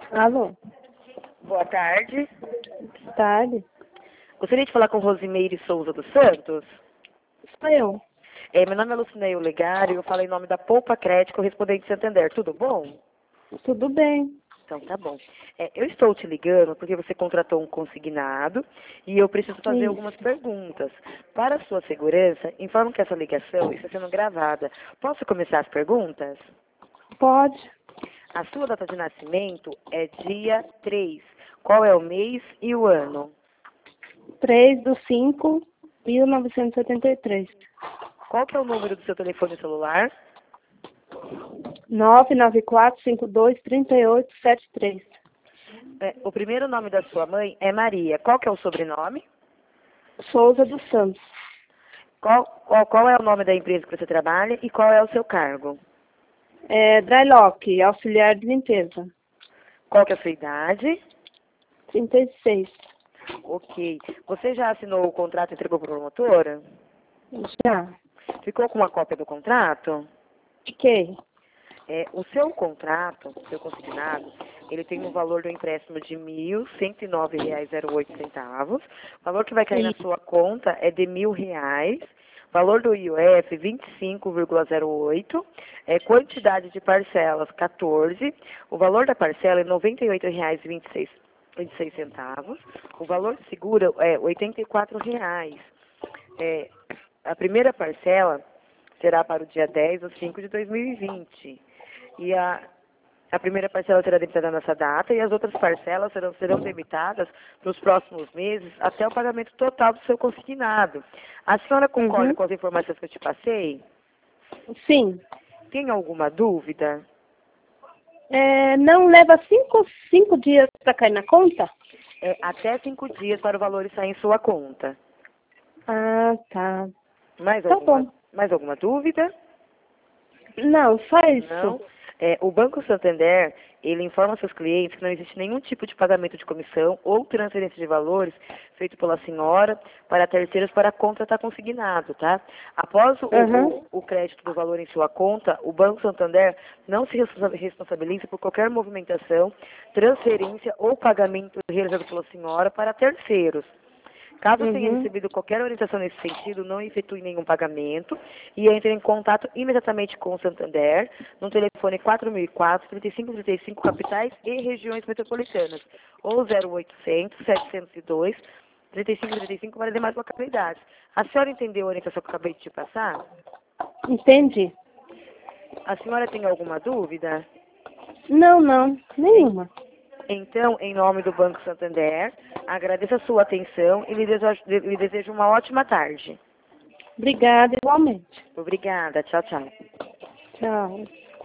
Alô, Boa tarde. boa tarde. Gostaria de falar com Rosimeire Souza dos Santos. Sou eu. Meu nome é Lucineio Legário, eu falo em nome da Poupa Crédito Correspondente Santander. Tudo bom? Tudo bem? Então, tá bom. Eu estou te ligando porque você contratou um consignado e eu preciso fazer Isso. algumas perguntas. Para a sua segurança, informo que essa ligação está sendo gravada. Posso começar as perguntas? Pode. A sua data de nascimento é dia 3. Qual é o mês e o ano? 3/5/1973. Qual que é o número do seu telefone celular? 994523873. O primeiro nome da sua mãe é Maria. Qual que é o sobrenome? Souza dos Santos. Qual é o nome da empresa que você trabalha e qual é o seu cargo? Drylock, auxiliar de limpeza. Qual que é a sua idade? 36. Ok. Você já assinou o contrato e entregou para a promotora? Já. Ficou com uma cópia do contrato? Fiquei. O seu contrato, seu consignado, ele tem um valor do empréstimo de R$ 1.109,08. O valor que vai cair na sua conta é de R$ 1.000. Valor do IOF, 25,08. Quantidade de parcelas, 14. O valor da parcela é R$ 98,26. O valor de seguro é R$ 84,00. A primeira parcela será para o dia 10/5/2020. E a primeira parcela será debitada nessa data e as outras parcelas serão debitadas nos próximos meses até o pagamento total do seu consignado. A senhora concorda com as informações que eu te passei? Sim. Tem alguma dúvida? Não leva cinco dias para cair na conta? Até 5 dias para o valor estar em sua conta. Ah, tá. Mais Tá bom. alguma dúvida? Não, só isso. Não. O Banco Santander, ele informa aos seus clientes que não existe nenhum tipo de pagamento de comissão ou transferência de valores feito pela senhora para terceiros para a conta estar consignado, tá? Após o crédito do valor em sua conta, o Banco Santander não se responsabiliza por qualquer movimentação, transferência ou pagamento realizado pela senhora para terceiros. Caso tenha recebido qualquer orientação nesse sentido, não efetue nenhum pagamento e entre em contato imediatamente com o Santander no telefone 4004-3535 capitais e regiões metropolitanas ou 0800-702-3535 para demais localidades. A senhora entendeu a orientação que eu acabei de te passar? Entendi. A senhora tem alguma dúvida? Não, nenhuma. Então, em nome do Banco Santander, agradeço a sua atenção e lhe desejo uma ótima tarde. Obrigada, igualmente. Obrigada. Tchau, tchau. Tchau.